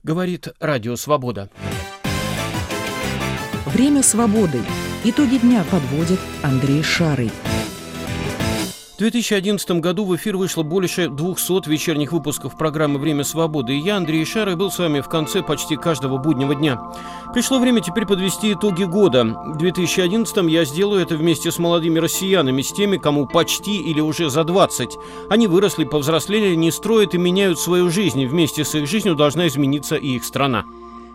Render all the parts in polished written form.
Говорит Радио Свобода. Время свободы. Итоги дня подводит Андрей Шарый. В 2011 году в эфир вышло больше 200 вечерних выпусков программы «Время свободы», и я, Андрей Шарый, был с вами в конце почти каждого буднего дня. Пришло время теперь подвести итоги года. В 2011 я сделаю это вместе с молодыми россиянами, с теми, кому почти или уже за 20. Они выросли, повзрослели, не строят и меняют свою жизнь. Вместе с их жизнью должна измениться и их страна.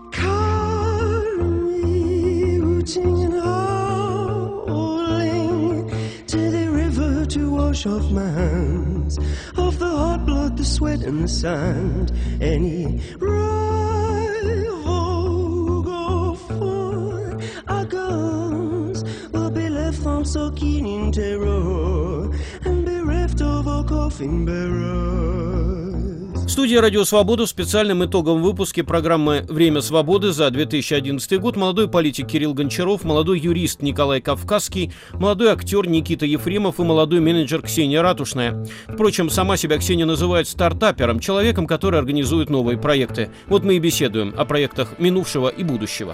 Of my hands, of the hot blood, the sweat and the sand. Any rival go for our guns will be left from soaking in terror and bereft of our coffin bearers. Студия «Радио Свобода» в специальном итоговом выпуске программы «Время свободы» за 2011 год молодой политик Кирилл Гончаров, молодой юрист Николай Кавказский, молодой актер Никита Ефремов и молодой менеджер Ксения Ратушная. Впрочем, сама себя Ксения называет стартапером, человеком, который организует новые проекты. Вот мы и беседуем о проектах минувшего и будущего.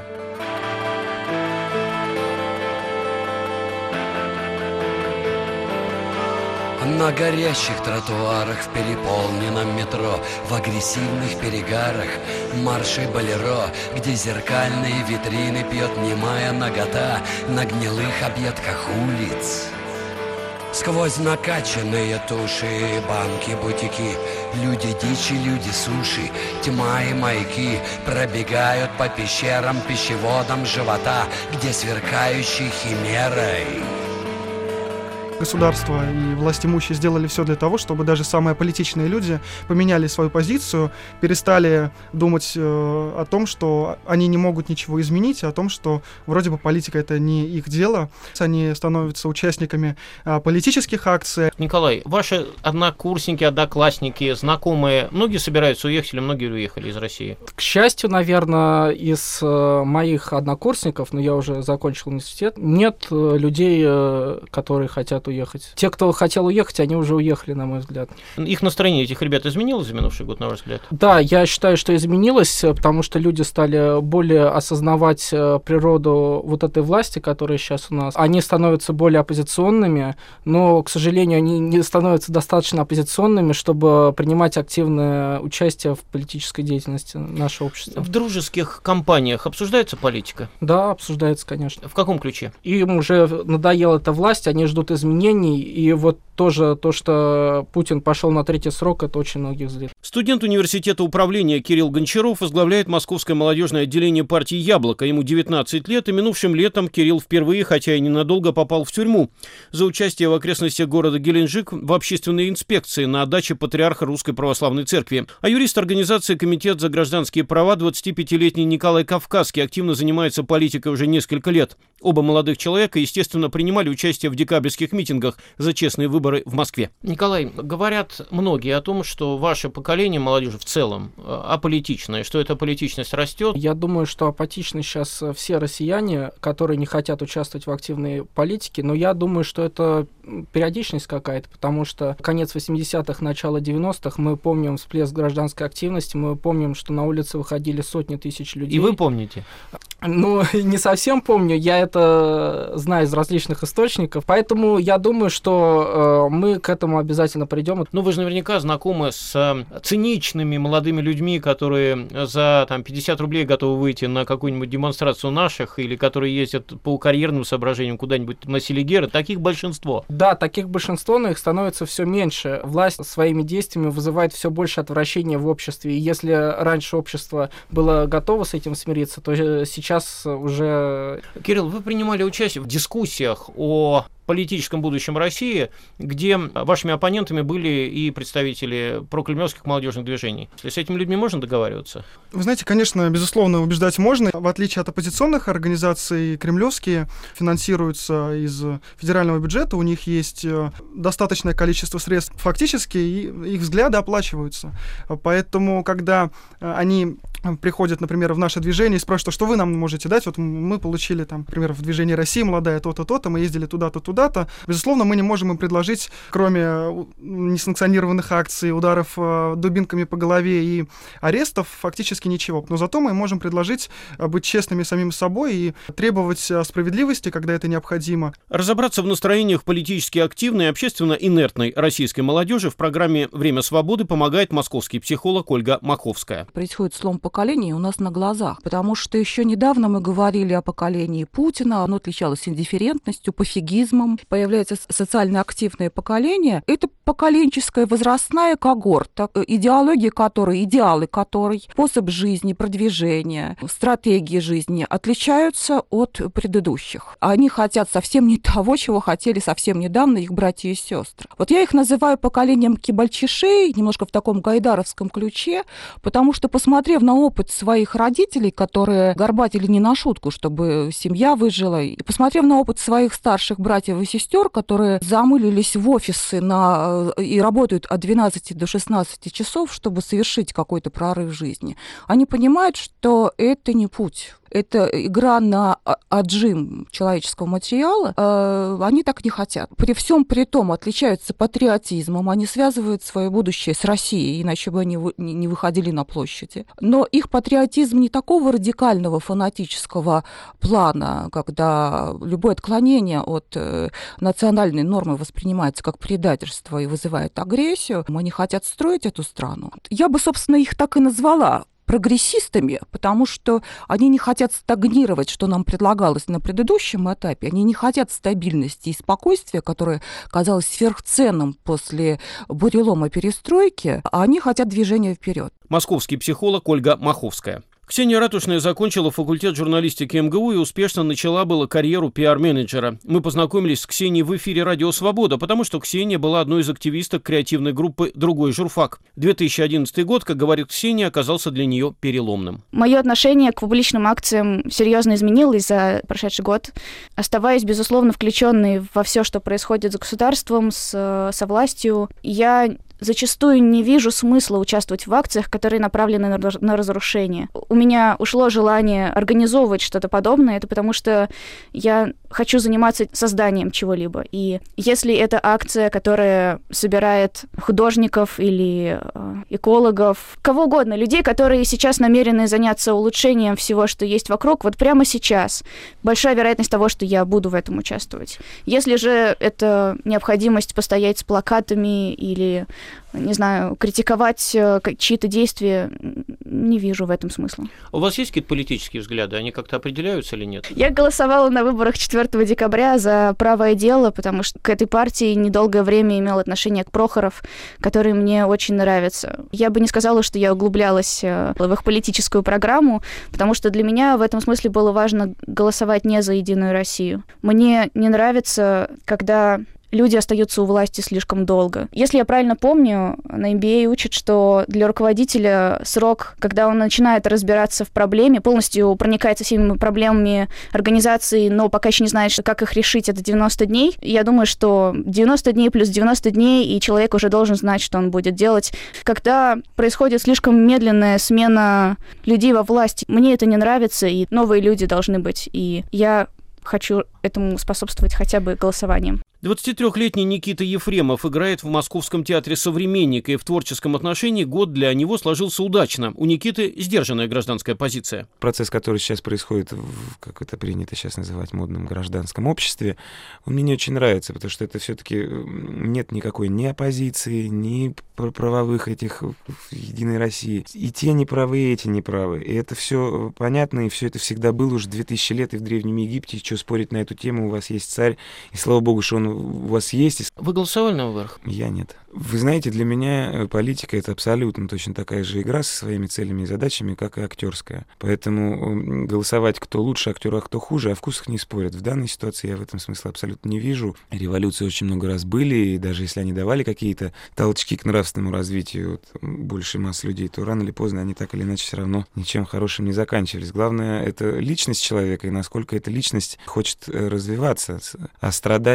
На горящих тротуарах, в переполненном метро, в агрессивных перегарах, маршей болеро, где зеркальные витрины пьет немая нагота на гнилых объедках улиц. Сквозь накачанные туши, банки, бутики, люди дичи, люди суши, тьма и маяки пробегают по пещерам, пищеводам живота, где сверкающей химерой государство и властимущие сделали все для того, чтобы даже самые аполитичные люди поменяли свою позицию, перестали думать о том, что они не могут ничего изменить, о том, что вроде бы политика — это не их дело. Они становятся участниками политических акций. Николай, ваши однокурсники, одноклассники, знакомые, многие собираются уехать или многие уехали из России? К счастью, наверное, из моих однокурсников, но я уже закончил университет, нет людей, которые хотят уехать. Те, кто хотел уехать, они уже уехали, на мой взгляд. Их настроение этих ребят изменилось за минувший год, на ваш взгляд? Да, я считаю, что изменилось, потому что люди стали более осознавать природу вот этой власти, которая сейчас у нас. Они становятся более оппозиционными, но, к сожалению, они не становятся достаточно оппозиционными, чтобы принимать активное участие в политической деятельности нашего общества. В дружеских компаниях обсуждается политика? Да, обсуждается, конечно. В каком ключе? Им уже надоела эта власть, они ждут изменений, и вот тоже то, что Путин пошел на третий срок, это очень многих злит. Студент университета управления Кирилл Гончаров возглавляет Московское молодежное отделение партии «Яблоко». Ему 19 лет, и минувшим летом Кирилл впервые, хотя и ненадолго, попал в тюрьму за участие в окрестностях города Геленджик в общественной инспекции на даче патриарха Русской Православной Церкви. А юрист организации «Комитет за гражданские права» 25-летний Николай Кавказский активно занимается политикой уже несколько лет. Оба молодых человека, естественно, принимали участие в декабрьских митингах за честные выборы в Москве. Николай, говорят многие о том, что ваше поколение молодежи в целом аполитичное, что эта политичность растет. Я думаю, что апатичны сейчас все россияне, которые не хотят участвовать в активной политике, но я думаю, что это периодичность какая-то, потому что конец 80-х, начало 90-х, мы помним всплеск гражданской активности, мы помним, что на улице выходили сотни тысяч людей. И вы помните? Ну, не совсем помню, я это знаю из различных источников, поэтому я думаю, что мы к этому обязательно придем. Ну, вы же наверняка знакомы с циничными молодыми людьми, которые за 50 рублей готовы выйти на какую-нибудь демонстрацию наших, или которые ездят по карьерным соображениям куда-нибудь на Селигеры. Таких большинство. Да, таких большинство, но их становится все меньше. Власть своими действиями вызывает все больше отвращения в обществе. И если раньше общество было готово с этим смириться, то сейчас уже... Кирилл, вы принимали участие в дискуссиях о политическом будущем России, где вашими оппонентами были и представители прокремлевских молодежных движений. С этими людьми можно договариваться? Вы знаете, конечно, безусловно, убеждать можно. В отличие от оппозиционных организаций, кремлевские финансируются из федерального бюджета, у них есть достаточное количество средств фактически, и их взгляды оплачиваются. Поэтому, когда они приходят, например, в наше движение и спрашивают, что вы нам можете дать, вот мы получили, например, в движении «Россия молодая» то-то, то-то, мы ездили туда-то, туда-то. Безусловно, мы не можем им предложить, кроме несанкционированных акций, ударов дубинками по голове и арестов, фактически ничего. Но зато мы можем предложить быть честными самим собой и требовать справедливости, когда это необходимо. Разобраться в настроениях политически активной и общественно инертной российской молодежи в программе «Время свободы» помогает московский психолог Ольга Маховская. Происходит слом поколений у нас на глазах, потому что еще недавно мы говорили о поколении Путина, оно отличалось индифферентностью, пофигизмом. Появляется социально активное поколение. Это поколенческая возрастная когорта, идеология которой, идеалы которой, способ жизни, продвижения, стратегии жизни отличаются от предыдущих. Они хотят совсем не того, чего хотели совсем недавно их братья и сестры. Вот я их называю поколением кибальчишей, немножко в таком гайдаровском ключе, потому что, посмотрев на опыт своих родителей, которые горбатили не на шутку, чтобы семья выжила, и посмотрев на опыт своих старших братьев и сестер, которые замылились в офисы и работают от 12 до 16 часов, чтобы совершить какой-то прорыв в жизни, они понимают, что это не путь. Это игра на отжим человеческого материала, они так не хотят. При всем при том отличаются патриотизмом, они связывают свое будущее с Россией, иначе бы они не выходили на площади. Но их патриотизм не такого радикального фанатического плана, когда любое отклонение от национальной нормы воспринимается как предательство и вызывает агрессию. Они хотят строить эту страну. Я бы, собственно, их так и назвала прогрессистами, потому что они не хотят стагнировать, что нам предлагалось на предыдущем этапе. Они не хотят стабильности и спокойствия, которое казалось сверхценным после бурелома перестройки, а они хотят движения вперед. Московский психолог Ольга Маховская. Ксения Ратушная закончила факультет журналистики МГУ и успешно начала было карьеру пиар-менеджера. Мы познакомились с Ксенией в эфире «Радио Свобода», потому что Ксения была одной из активисток креативной группы «Другой журфак». 2011 год, как говорит Ксения, оказался для нее переломным. Мое отношение к публичным акциям серьезно изменилось за прошедший год. Оставаясь, безусловно, включенной во все, что происходит с государством, со властью, я зачастую не вижу смысла участвовать в акциях, которые направлены на разрушение. У меня ушло желание организовывать что-то подобное, это потому что я хочу заниматься созданием чего-либо. И если это акция, которая собирает художников или экологов, кого угодно, людей, которые сейчас намерены заняться улучшением всего, что есть вокруг, вот прямо сейчас, большая вероятность того, что я буду в этом участвовать. Если же это необходимость постоять с плакатами или, не знаю, критиковать чьи-то действия, не вижу в этом смысла. У вас есть какие-то политические взгляды? Они как-то определяются или нет? Я голосовала на выборах 4 декабря за «Правое дело», потому что к этой партии недолгое время имел отношение к Прохоров, который мне очень нравится. Я бы не сказала, что я углублялась в их политическую программу, потому что для меня в этом смысле было важно голосовать не за «Единую Россию». Мне не нравится, когда люди остаются у власти слишком долго. Если я правильно помню, на MBA учат, что для руководителя срок, когда он начинает разбираться в проблеме, полностью проникается всеми проблемами организации, но пока еще не знает, как их решить, это 90 дней. Я думаю, что 90 дней плюс 90 дней, и человек уже должен знать, что он будет делать. Когда происходит слишком медленная смена людей во власти, мне это не нравится, и новые люди должны быть. И я хочу этому способствовать хотя бы голосованием. 23-летний Никита Ефремов играет в Московском театре «Современник», и в творческом отношении год для него сложился удачно. У Никиты сдержанная гражданская позиция. Процесс, который сейчас происходит как это принято сейчас называть, модном гражданском обществе, он мне не очень нравится, потому что это все-таки нет никакой ни оппозиции, ни правовых этих в «Единой России». И те неправы, и эти неправы. И это все понятно, и все это всегда было уже 2000 лет и в Древнем Египте. Что спорить на эту тему, у вас есть царь, и слава богу, что он у вас есть. Вы голосовали на выборах? Я нет. Вы знаете, для меня политика — это абсолютно точно такая же игра со своими целями и задачами, как и актерская. Поэтому голосовать кто лучше актер, а кто хуже, о вкусах не спорят. В данной ситуации я в этом смысле абсолютно не вижу. Революции очень много раз были, и даже если они давали какие-то толчки к нравственному развитию большей массы людей, то рано или поздно они так или иначе все равно ничем хорошим не заканчивались. Главное — это личность человека, и насколько эта личность хочет развиваться. А страдать от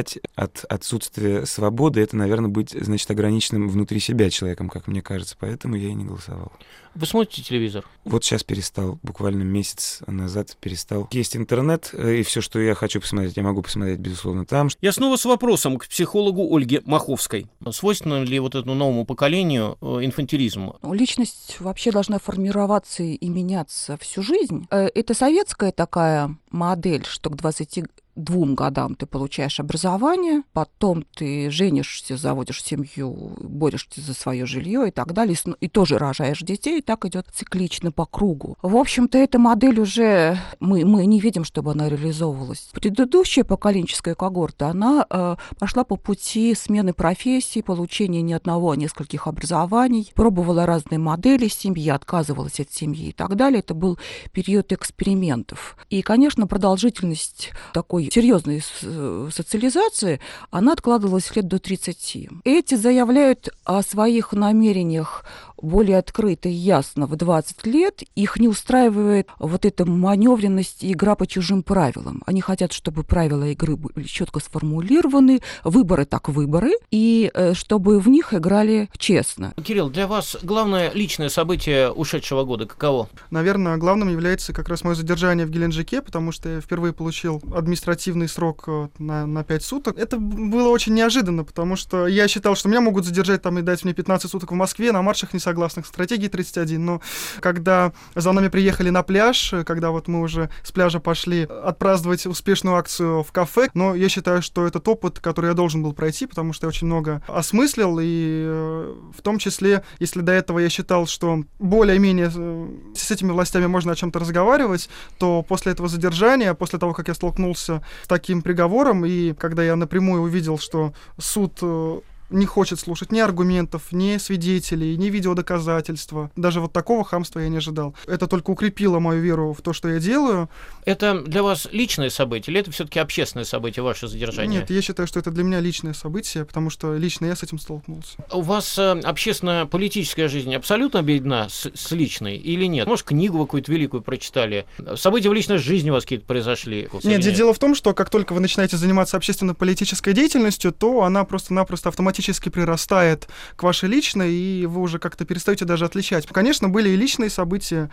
от отсутствия свободы — это, наверное, быть, значит, ограниченным внутри себя человеком, как мне кажется. Поэтому я и не голосовал. Вы смотрите телевизор? Вот сейчас перестал, буквально месяц назад перестал. Есть интернет, и все, что я хочу посмотреть, я могу посмотреть, безусловно, там. Я снова с вопросом к психологу Ольге Маховской. Свойственно ли вот этому новому поколению инфантилизм? Личность вообще должна формироваться и меняться всю жизнь. Это советская такая модель, что к 22 годам ты получаешь образование, потом ты женишься, заводишь семью, борешься за свое жилье и так далее, и тоже рожаешь детей, и так идет циклично по кругу. В общем-то, эта модель уже мы не видим, чтобы она реализовывалась. Предыдущая поколенческая когорта, она пошла по пути смены профессий, получения не одного, а нескольких образований, пробовала разные модели семьи, отказывалась от семьи и так далее. Это был период экспериментов. И, конечно, продолжительность такой серьезной социализации, она откладывалась лет до 30. Эти заявляют о своих намерениях более открыто и ясно в 20 лет. Их не устраивает вот эта маневренность и игра по чужим правилам. Они хотят, чтобы правила игры были четко сформулированы, выборы так выборы, и чтобы в них играли честно. Кирилл, для вас главное личное событие ушедшего года каково? Наверное, главным является как раз мое задержание в Геленджике, потому что я впервые получил административный срок на 5 суток. Это было очень неожиданно, потому что я считал, что меня могут задержать там и дать мне 15 суток в Москве на маршах несогласных стратегии 31. Но когда за нами приехали на пляж, когда вот мы уже с пляжа пошли отпраздновать успешную акцию в кафе, но я считаю, что этот опыт, который я должен был пройти, потому что я очень много осмыслил, и в том числе, если до этого я считал, что более-менее с этими властями можно о чем-то разговаривать, то после этого задержания, после того, как я столкнулся с таким приговором, и когда я напрямую увидел, что суд не хочет слушать ни аргументов, ни свидетелей, ни видеодоказательства. Даже вот такого хамства я не ожидал. Это только укрепило мою веру в то, что я делаю. Это для вас личное событие или это все-таки общественное событие, ваше задержание? Нет, я считаю, что это для меня личное событие, потому что лично я с этим столкнулся. У вас общественно-политическая жизнь абсолютно объединена с личной или нет? Может, книгу вы какую-то великую прочитали? События в личной жизни у вас какие-то произошли? Нет, дело в том, что как только вы начинаете заниматься общественно-политической деятельностью, то она просто-напросто автоматически прирастает к вашей личной, и вы уже как-то перестаете даже отличать. Конечно, были и личные события,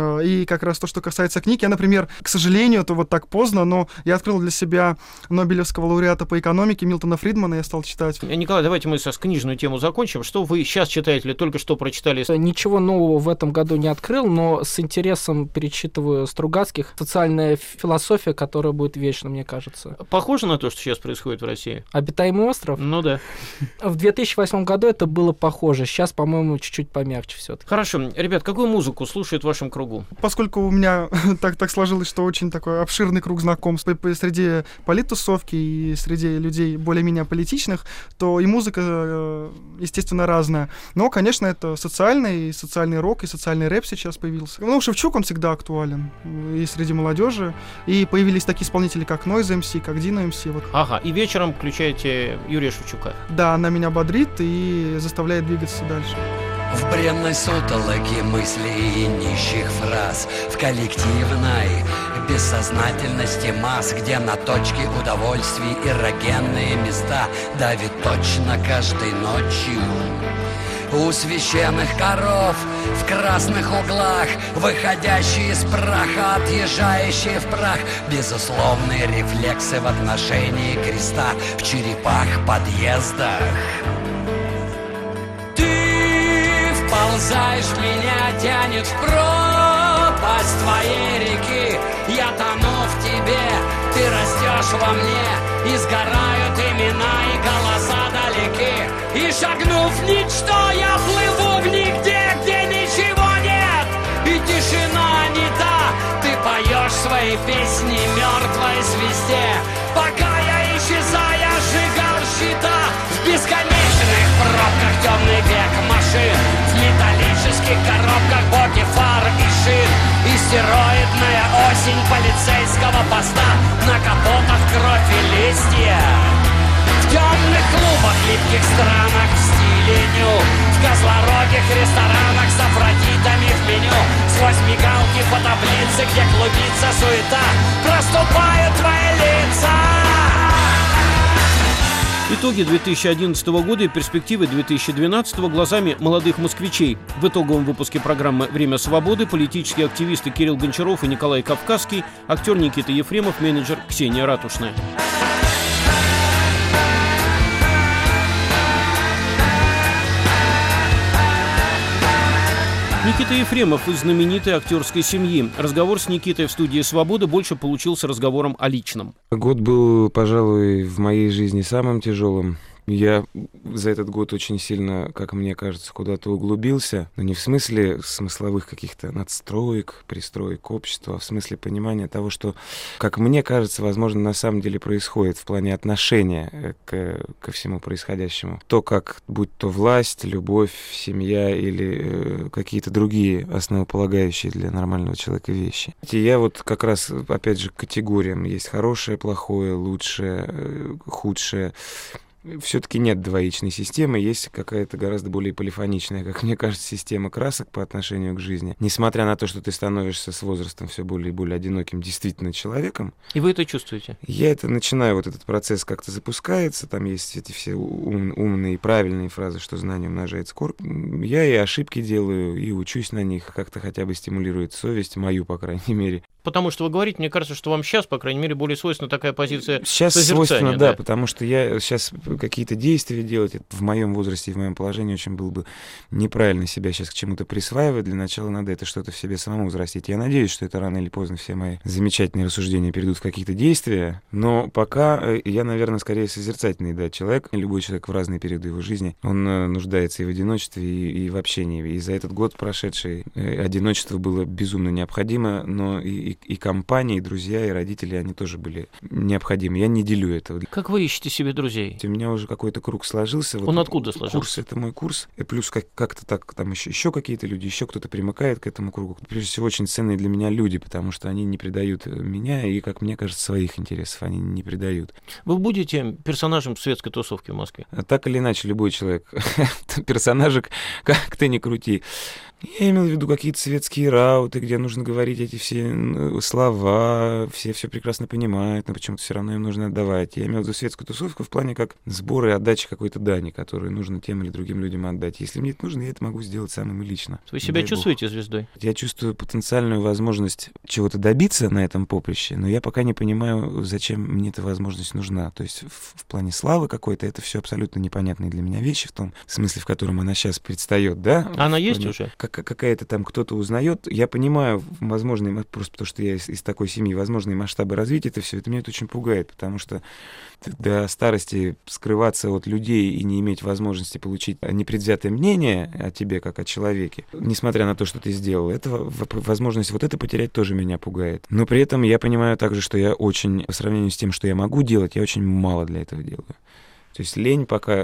и как раз то, что касается книг. Я, например, к сожалению, это вот так поздно, но я открыл для себя Нобелевского лауреата по экономике Милтона Фридмана, я стал читать. Николай, давайте мы книжную тему закончим. Что вы сейчас читаете или только что прочитали? Ничего нового в этом году не открыл, но с интересом перечитываю Стругацких. Социальная философия, которая будет вечна, мне кажется. Похоже на то, что сейчас происходит в России? Обитаемый остров? Ну да. В 2008 году это было похоже. Сейчас, по-моему, чуть-чуть помягче все-таки. Хорошо. Ребят, какую музыку слушают в вашем кругу? Поскольку у меня так сложилось, что очень такой обширный круг знакомств среди политтусовки и среди людей более-менее политичных, то и музыка, естественно, разная. Но, конечно, это социальный рок, и социальный рэп сейчас появился. Ну, Шевчук, он всегда актуален и среди молодежи. И появились такие исполнители, как Noise MC, как Dino MC. Вот. Ага, и вечером включаете Юрия Шевчука. Да, она меня бодрит и заставляет двигаться дальше. В бренной сутолоке мыслей и нищих фраз, в коллективной бессознательности масс, где на точке удовольствий эрогенные места давит точно каждой ночью. У священных коров в красных углах, выходящие из праха, отъезжающие в прах, безусловные рефлексы в отношении креста в черепах подъездах. Ты вползаешь в меня, тянет в пропасть твоей реки. Я тону в тебе, ты растешь во мне, и сгорают имена и голоса далеки. И шагнув в ничто, я плыву в нигде, где ничего нет, и тишина не та. Ты поешь свои песни мертвой звезде, пока я исчезаю, сжигал счета в бесконечных пробках темный век машин, в металлических коробках боки фар и шин. Истероидная осень полицейского поста, на капотах кровь и листья. В темных клубах, липких странах в стиле ню, в козлорогих ресторанах с афродитами в меню, сквозь мигалки по таблице, где клубится суета, проступают твои лица. Итоги 2011 года и перспективы 2012 глазами молодых москвичей. В итоговом выпуске программы «Время свободы» политические активисты Кирилл Гончаров и Николай Кавказский, актер Никита Ефремов, менеджер Ксения Ратушная. Никита Ефремов из знаменитой актерской семьи. Разговор с Никитой в студии «Свобода» больше получился разговором о личном. Год был, пожалуй, в моей жизни самым тяжелым. Я за этот год очень сильно, как мне кажется, куда-то углубился. Но не в смысле смысловых каких-то надстроек, пристроек общества, а в смысле понимания того, что, как мне кажется, возможно, на самом деле происходит в плане отношения ко всему происходящему. То, как, будь то власть, любовь, семья или какие-то другие основополагающие для нормального человека вещи. И я вот как раз, опять же, к категориям. Есть хорошее, плохое, лучшее, худшее. Все-таки нет двоичной системы, есть какая-то гораздо более полифоничная, как мне кажется, система красок по отношению к жизни. Несмотря на то, что ты становишься с возрастом все более и более одиноким действительно человеком. И вы это чувствуете? Я это начинаю, вот этот процесс как-то запускается, там есть эти все умные и правильные фразы, что знание умножает скорбь. Я и ошибки делаю, и учусь на них, как-то хотя бы стимулирует совесть, мою, по крайней мере. Потому что вы говорите, мне кажется, что вам сейчас, по крайней мере, более свойственна такая позиция сейчас созерцания. Свойственно, да, потому что я сейчас какие-то действия делать, это в моем возрасте и в моем положении очень было бы неправильно себя сейчас к чему-то присваивать. Для начала надо это что-то в себе самому взрастить. Я надеюсь, что это рано или поздно все мои замечательные рассуждения перейдут в какие-то действия, но пока я, наверное, скорее созерцательный, да, человек. Любой человек в разные периоды его жизни, он нуждается и в одиночестве, и в общении. И за этот год прошедший одиночество было безумно необходимо, но и компания, и друзья, и родители, они тоже были необходимы. Я не делю этого. Как вы ищете себе друзей? У меня уже какой-то круг сложился. Он вот откуда сложился? Курс — это мой курс. И плюс как-то так, там еще какие-то люди, еще кто-то примыкает к этому кругу. Прежде всего, очень ценные для меня люди, потому что они не предают меня, и, как мне кажется, своих интересов они не предают. Вы будете персонажем светской тусовки в Москве? Так или иначе, любой человек персонажик, как ты ни крути. Я имел в виду какие-то светские рауты, где нужно говорить эти все слова, все прекрасно понимают, но почему-то все равно им нужно отдавать. Я имел в виду светскую тусовку в плане как сбор и отдача какой-то дани, которую нужно тем или другим людям отдать. Если мне это нужно, я это могу сделать самым лично. Вы себя чувствуете звездой? Я чувствую потенциальную возможность чего-то добиться на этом поприще, но я пока не понимаю, зачем мне эта возможность нужна. То есть в плане славы какой-то это все абсолютно непонятные для меня вещи, в том смысле, в котором она сейчас предстает, да? Она есть уже? Какая-то там кто-то узнает. Я понимаю, возможно, просто потому что я из такой семьи, возможные масштабы развития, это меня это очень пугает, потому что до старости скрываться от людей и не иметь возможности получить непредвзятое мнение о тебе, как о человеке, несмотря на то, что ты сделал, возможность вот это потерять тоже меня пугает. Но при этом я понимаю также, что я очень, по сравнению с тем, что я могу делать, я очень мало для этого делаю. То есть лень пока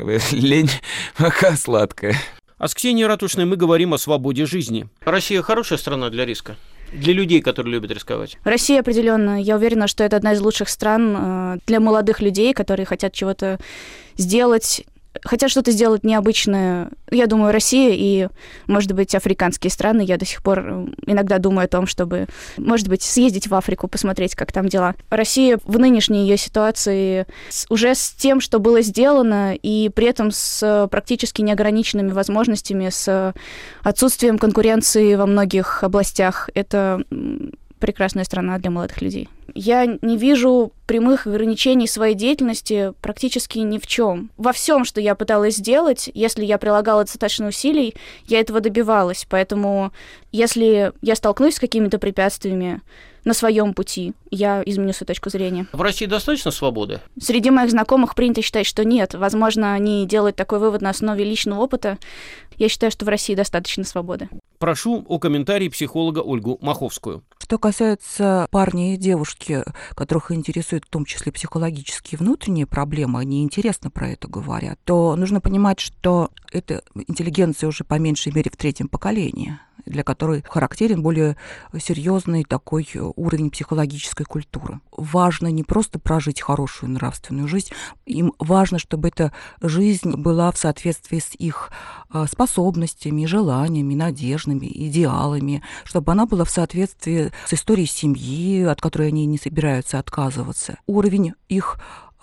сладкая. А с Ксенией Ратушной мы говорим о свободе жизни. Россия хорошая страна для риска? Для людей, которые любят рисковать? Россия определенно. Я уверена, что это одна из лучших стран для молодых людей, которые хотят чего-то сделать, хотят что-то сделать необычное. Я думаю, Россия и, может быть, африканские страны. Я до сих пор иногда думаю о том, чтобы, может быть, съездить в Африку, посмотреть, как там дела. Россия в нынешней ее ситуации уже с тем, что было сделано, и при этом с практически неограниченными возможностями, с отсутствием конкуренции во многих областях. Это прекрасная страна для молодых людей. Я не вижу прямых ограничений своей деятельности практически ни в чем. Во всем, что я пыталась сделать, если я прилагала достаточно усилий, я этого добивалась. Поэтому, если я столкнусь с какими-то препятствиями на своем пути, я изменю свою точку зрения. В России достаточно свободы? Среди моих знакомых принято считать, что нет. Возможно, они делают такой вывод на основе личного опыта. Я считаю, что в России достаточно свободы. Прошу о комментарии психолога Ольгу Маховскую. Что касается парня и девушки, которых интересуют в том числе психологические внутренние проблемы, они интересно про это говорят, то нужно понимать, что эта интеллигенция уже по меньшей мере в третьем поколении, для которой характерен более серьезный такой уровень психологической культуры. Важно не просто прожить хорошую нравственную жизнь, им важно, чтобы эта жизнь была в соответствии с их способностями, желаниями, надеждами, идеалами, чтобы она была в соответствии с историей семьи, от которой они не собираются отказываться. Уровень их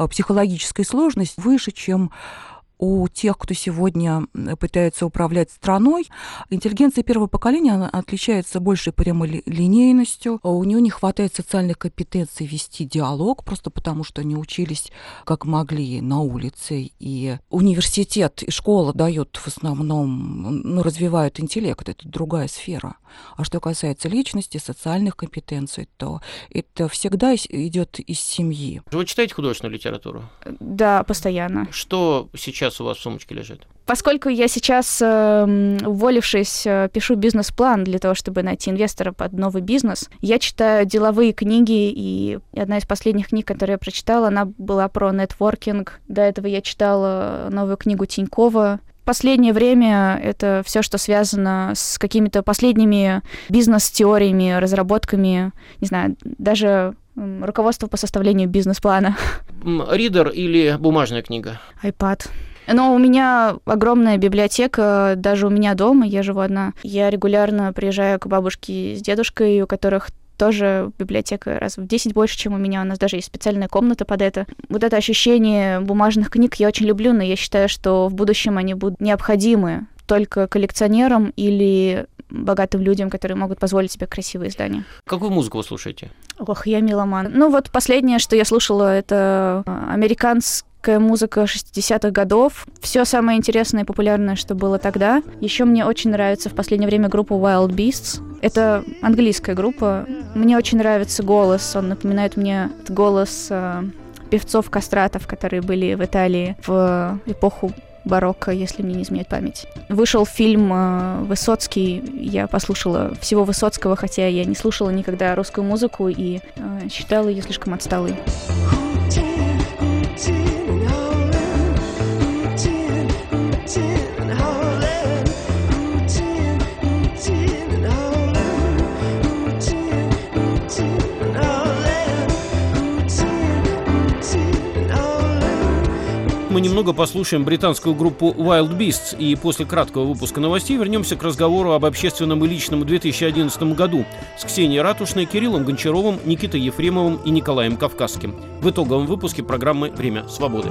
психологическая сложность выше, чем у тех, кто сегодня пытается управлять страной. Интеллигенция первого поколения она отличается большей прямолинейностью. У нее не хватает социальных компетенций вести диалог, просто потому что они учились как могли на улице. И университет и школа дают в основном, развивают интеллект, это другая сфера. А что касается личности, социальных компетенций, то это всегда идет из семьи. Вы читаете художественную литературу? Да, постоянно. Что сейчас у вас в сумочке лежит? Поскольку я сейчас, уволившись, пишу бизнес-план для того, чтобы найти инвестора под новый бизнес, я читаю деловые книги, и одна из последних книг, которую я прочитала, она была про нетворкинг. До этого я читала новую книгу Тинькова. В последнее время это все, что связано с какими-то последними бизнес-теориями, разработками, не знаю, даже руководство по составлению бизнес-плана. Ридер или бумажная книга? iPad. Но у меня огромная библиотека, даже у меня дома, я живу одна. Я регулярно приезжаю к бабушке с дедушкой, у которых тоже библиотека раз в 10 больше, чем у меня. У нас даже есть специальная комната под это. Вот это ощущение бумажных книг я очень люблю, но я считаю, что в будущем они будут необходимы только коллекционерам или богатым людям, которые могут позволить себе красивые издания. Какую музыку вы слушаете? Ох, я меломан. Последнее, что я слушала, это американская музыка 60-х годов. Все самое интересное и популярное, что было тогда. Еще мне очень нравится в последнее время группа Wild Beasts. Это английская группа. Мне очень нравится голос. Он напоминает мне голос певцов-кастратов, которые были в Италии в эпоху барокко, если мне не изменяет память. Вышел фильм «Высоцкий». Я послушала всего Высоцкого, хотя я не слушала никогда русскую музыку и считала ее слишком отсталой. Мы немного послушаем британскую группу Wild Beasts и после краткого выпуска новостей вернемся к разговору об общественном и личном в 2011 году с Ксенией Ратушной, Кириллом Гончаровым, Никитой Ефремовым и Николаем Кавказским в итоговом выпуске программы «Время свободы».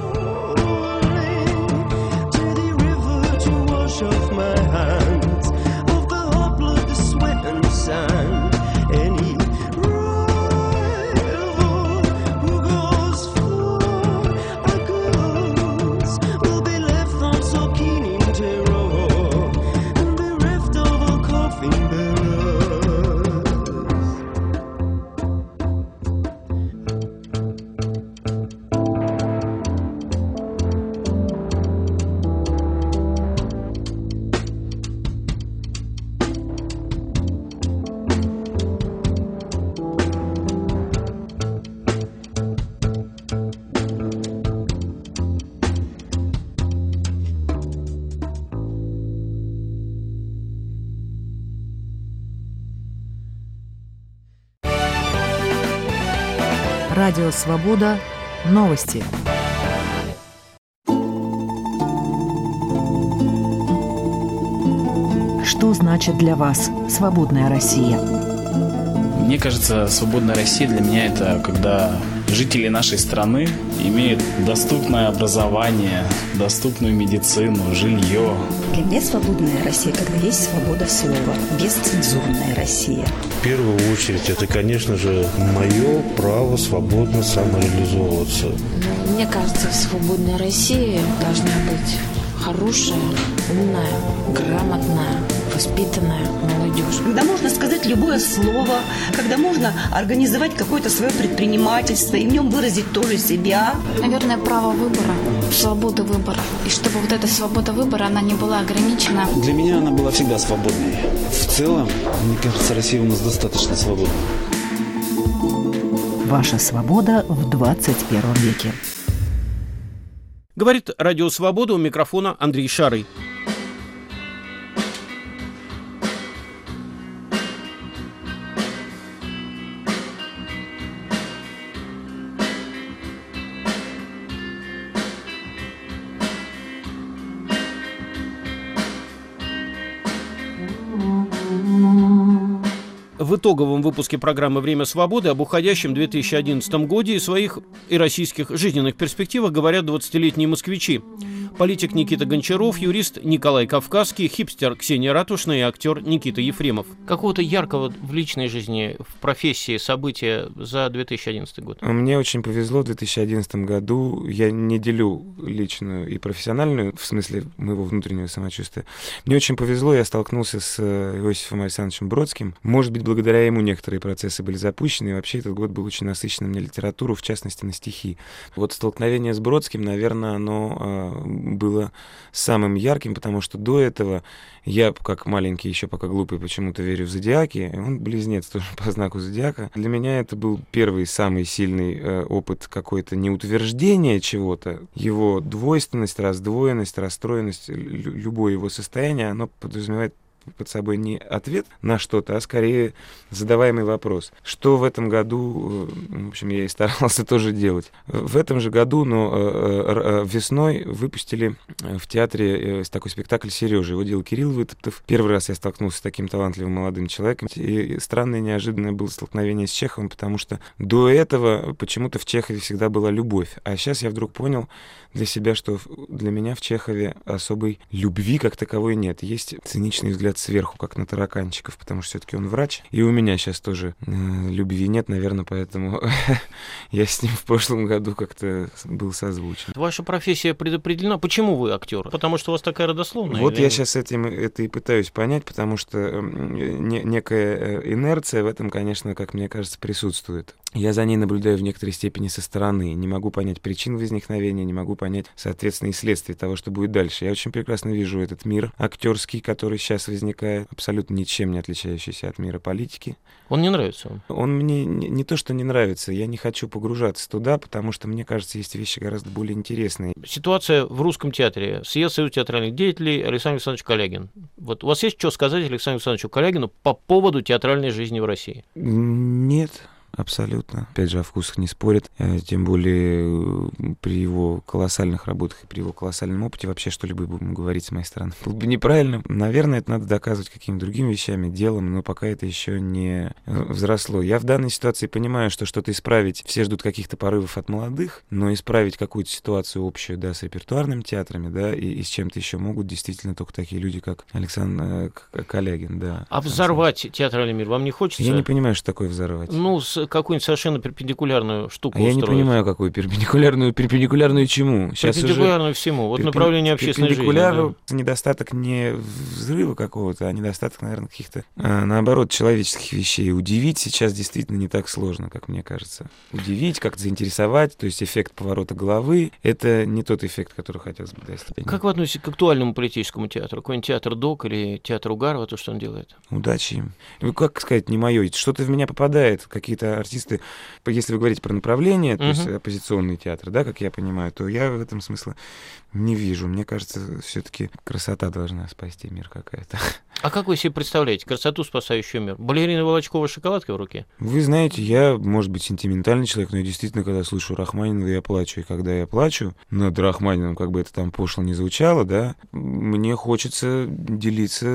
Радио «Свобода». Новости. Что значит для вас свободная Россия? Мне кажется, свободная Россия для меня – это когда жители нашей страны имеют доступное образование, доступную медицину, жилье. Для меня свободная Россия, когда есть свобода слова, бесцензурная Россия. В первую очередь, это, конечно же, мое право свободно самореализовываться. Мне кажется, свободная Россия должна быть хорошая, умная, грамотная, воспитанная молодежь. Когда можно сказать любое слово, когда можно организовать какое-то свое предпринимательство и в нем выразить тоже себя. Наверное, право выбора, свобода выбора. И чтобы вот эта свобода выбора, она не была ограничена. Для меня она была всегда свободной. В целом, мне кажется, Россия у нас достаточно свободна. Ваша свобода в 21 веке. Говорит Радио Свобода, у микрофона Андрей Шарый. в итоговом выпуске программы «Время свободы» об уходящем 2011 годе и своих и российских жизненных перспективах говорят 20-летние москвичи. Политик Никита Гончаров, юрист Николай Кавказский, хипстер Ксения Ратушная и актер Никита Ефремов. Какого-то яркого в личной жизни, в профессии события за 2011 год? Мне очень повезло в 2011 году. Я не делю личную и профессиональную, в смысле моего внутреннего самочувствия. Мне очень повезло, я столкнулся с Иосифом Александровичем Бродским. Может быть, благодаря ему некоторые процессы были запущены, и вообще этот год был очень насыщенным на литературу, в частности, на стихи. Вот столкновение с Бродским, наверное, оно было самым ярким, потому что до этого я, как маленький, еще пока глупый, почему-то верю в зодиаки. Он близнец тоже по знаку зодиака. Для меня это был первый самый сильный опыт какой-то неутверждения чего-то. Его двойственность, раздвоенность, расстроенность, любое его состояние, оно подразумевает под собой не ответ на что-то, а скорее задаваемый вопрос. Что в этом году, в общем, я и старался тоже делать. В этом же году, но весной выпустили в театре такой спектакль «Сережа». Его делал Кирилл Вытоптов. Первый раз я столкнулся с таким талантливым молодым человеком. И странное, неожиданное было столкновение с Чеховым, потому что до этого почему-то в Чехове всегда была любовь. А сейчас я вдруг понял для себя, что для меня в Чехове особой любви как таковой нет. Есть циничный взгляд сверху, как на тараканчиков, потому что все-таки он врач. И у меня сейчас тоже любви нет, наверное, поэтому я с ним в прошлом году как-то был созвучен. Ваша профессия предопределена. Почему вы актер? Потому что у вас такая родословная? Вот я сейчас это и пытаюсь понять, потому что некая инерция в этом, конечно, как мне кажется, присутствует. Я за ней наблюдаю в некоторой степени со стороны. Не могу понять причин возникновения, не могу понять, соответственно, и следствие того, что будет дальше. Я очень прекрасно вижу этот мир актерский, который сейчас возникает, абсолютно ничем не отличающийся от мира политики. Он не нравится вам? Он мне не то, что не нравится, я не хочу погружаться туда, потому что, мне кажется, есть вещи гораздо более интересные. Ситуация в русском театре. Съезд Союза театральных деятелей, Александр Александрович Калягин. Вот у вас есть что сказать Александру Александровичу Калягину по поводу театральной жизни в России? Нет. Абсолютно. Опять же, о вкусах не спорят. Тем более при его колоссальных работах и при его колоссальном опыте вообще что-либо будем говорить с моей стороны было бы неправильно. Наверное, это надо доказывать какими-то другими вещами, делом, но пока это еще не взросло. Я в данной ситуации понимаю, что что-то исправить, все ждут каких-то порывов от молодых, но исправить какую-то ситуацию общую, да, с репертуарными театрами, да, и с чем-то еще могут действительно только такие люди, как Александр Калягин, да. А взорвать театральный мир вам не хочется? Я не понимаю, что такое взорвать. Ну, какую-нибудь совершенно перпендикулярную штуку устроить. Я не понимаю, какую перпендикулярную чему? Сейчас перпендикулярную уже всему. Вот направление общественной жизни. Перпендикулярно недостаток не взрыва какого-то, а недостаток, наверное, каких-то, наоборот, человеческих вещей. Удивить сейчас действительно не так сложно, как мне кажется. Удивить, как-то заинтересовать, то есть эффект поворота головы, это не тот эффект, который хотелось бы достичь. Как вы относитесь к актуальному политическому театру? Какой-нибудь театр ДОК или театр Угарова, то, что он делает? Удачи им. Как сказать, не мое. Что-то в меня попадает, какие-то артисты, если вы говорите про направление, то есть оппозиционный театр, да, как я понимаю, то я в этом смысле не вижу. Мне кажется, все-таки красота должна спасти мир какая-то. А как вы себе представляете красоту, спасающую мир? Балерина Волочкова с шоколадкой в руке? Вы знаете, я, может быть, сентиментальный человек, но я действительно, когда слышу Рахманинова, я плачу. И когда я плачу над Рахманиновым, как бы это там пошло не звучало, да, мне хочется делиться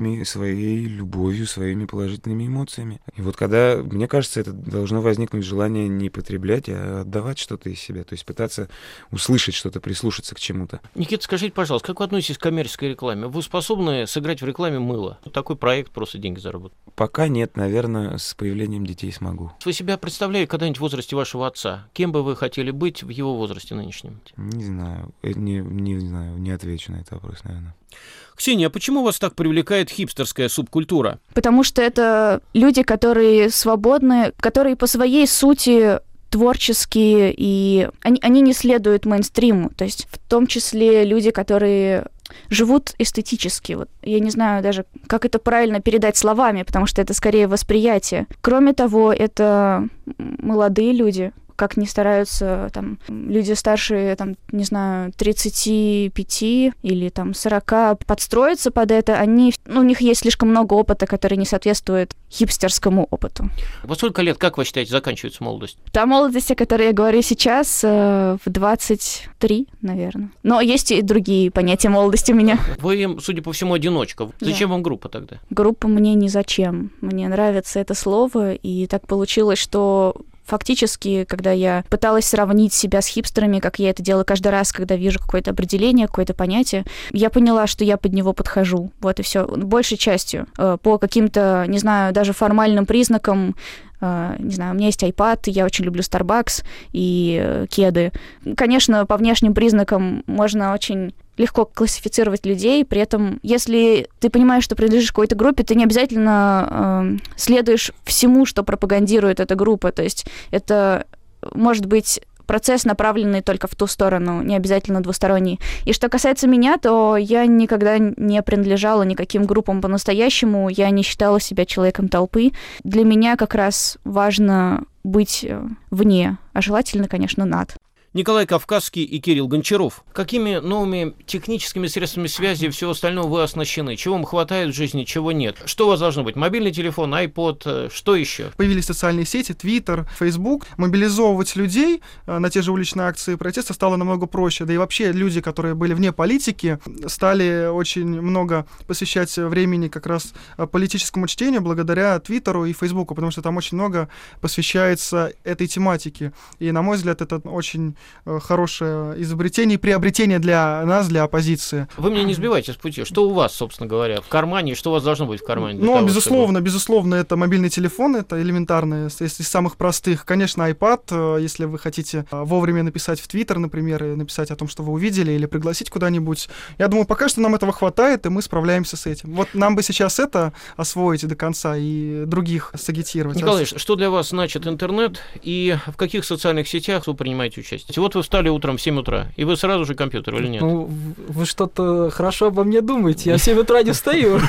своей любовью, своими положительными эмоциями. И вот когда, мне кажется, это должно возникнуть желание не потреблять, а отдавать что-то из себя, то есть пытаться услышать что-то, прислушаться к чему-то. Никита, скажите, пожалуйста, как вы относитесь к коммерческой рекламе? Вы способны сыграть в рекламе мыло? Такой проект, просто деньги заработать? Пока нет, наверное, с появлением детей смогу. Вы себя представляете когда-нибудь в возрасте вашего отца? Кем бы вы хотели быть в его возрасте нынешнем? Не знаю, не знаю, не отвечу на этот вопрос, наверное. Ксения, а почему вас так привлекает хипстерская субкультура? Потому что это люди, которые свободны, которые по своей сути творческие, и они не следуют мейнстриму. То есть в том числе люди, которые живут эстетически. Вот. Я не знаю даже, как это правильно передать словами, потому что это скорее восприятие. Кроме того, это молодые люди, как ни стараются там люди старше, там, не знаю, 35 или там 40 подстроиться под это, у них есть слишком много опыта, который не соответствует хипстерскому опыту. Во сколько лет, как вы считаете, заканчивается молодость? Та молодость, о которой я говорю сейчас, в 23, наверное. Но есть и другие понятия молодости у меня. Вы, судя по всему, одиночка. Зачем вам группа тогда? Группа мне ни зачем. Мне нравится это слово, и так получилось, что фактически, когда я пыталась сравнить себя с хипстерами, как я это делаю каждый раз, когда вижу какое-то определение, какое-то понятие, я поняла, что я под него подхожу. Вот и все. Большей частью. По каким-то, не знаю, даже формальным признакам, не знаю, у меня есть iPad, я очень люблю Starbucks и кеды. Конечно, по внешним признакам можно очень легко классифицировать людей, при этом, если ты понимаешь, что принадлежишь к какой-то группе, ты не обязательно следуешь всему, что пропагандирует эта группа, то есть это может быть процесс, направленный только в ту сторону, не обязательно двусторонний. И что касается меня, то я никогда не принадлежала никаким группам по-настоящему, я не считала себя человеком толпы. Для меня как раз важно быть вне, а желательно, конечно, над. Николай Кавказский и Кирилл Гончаров. Какими новыми техническими средствами связи и всего остального вы оснащены? Чего вам хватает в жизни, чего нет? Что у вас должно быть? Мобильный телефон, iPod, что еще? Появились социальные сети, Twitter, Facebook. Мобилизовывать людей на те же уличные акции протеста стало намного проще. Да и вообще люди, которые были вне политики, стали очень много посвящать времени как раз политическому чтению благодаря Твиттеру и Фейсбуку, потому что там очень много посвящается этой тематике. И, на мой взгляд, это очень хорошее изобретение и приобретение для нас, для оппозиции. Вы меня не сбивайте с пути. Что у вас, собственно говоря, в кармане? Что у вас должно быть в кармане? Ну, безусловно, это мобильный телефон, это элементарное, из самых простых. Конечно, iPad, если вы хотите вовремя написать в Twitter, например, и написать о том, что вы увидели, или пригласить куда-нибудь. Я думаю, пока что нам этого хватает, и мы справляемся с этим. Вот нам бы сейчас это освоить до конца и других сагитировать. Николай, что для вас значит интернет, и в каких социальных сетях вы принимаете участие? Вот вы встали утром в 7 утра, и вы сразу же компьютер или нет? Ну, вы что-то хорошо обо мне думаете. Я в 7 утра не встаю.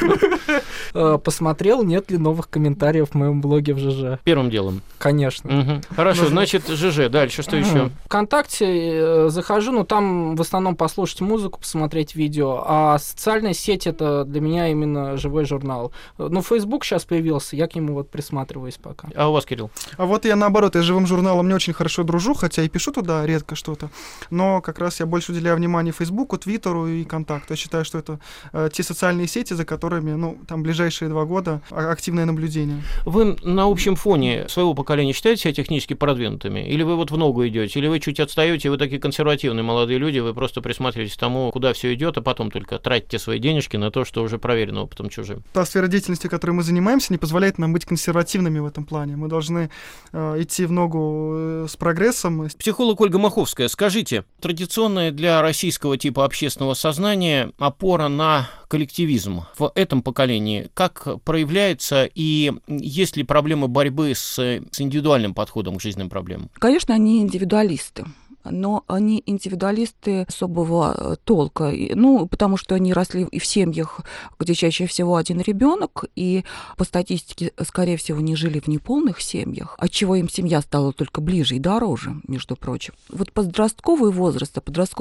Посмотрел, нет ли новых комментариев в моем блоге в ЖЖ. Первым делом? Конечно. Хорошо, значит, ЖЖ. Дальше что еще? ВКонтакте захожу, но там в основном послушать музыку, посмотреть видео. А социальная сеть — это для меня именно живой журнал. Ну, Facebook сейчас появился, я к нему вот присматриваюсь пока. А у вас, Кирилл? А вот я наоборот, я с живым журналом не очень хорошо дружу, хотя и пишу туда редко что-то, но как раз я больше уделяю внимание Фейсбуку, Твиттеру и Контакту. Я считаю, что это те социальные сети, за которыми, ну, там ближайшие 2 года активное наблюдение. Вы на общем фоне своего поколения считаете себя технически продвинутыми? Или вы вот в ногу идете? Или вы чуть отстаете, вы такие консервативные молодые люди, вы просто присматриваетесь к тому, куда все идет, а потом только тратите свои денежки на то, что уже проверено опытом чужим? Та сфера деятельности, которой мы занимаемся, не позволяет нам быть консервативными в этом плане. Мы должны идти в ногу с прогрессом. Психолог Ольга Маховская, скажите, традиционная для российского типа общественного сознания опора на коллективизм в этом поколении как проявляется, и есть ли проблемы борьбы с индивидуальным подходом к жизненным проблемам? Конечно, они индивидуалисты. Но они индивидуалисты особого толка, ну, потому что они росли и в семьях, где чаще всего один ребенок, и по статистике, скорее всего, не жили в неполных семьях, отчего им семья стала только ближе и дороже, между прочим. Вот подростковый возраст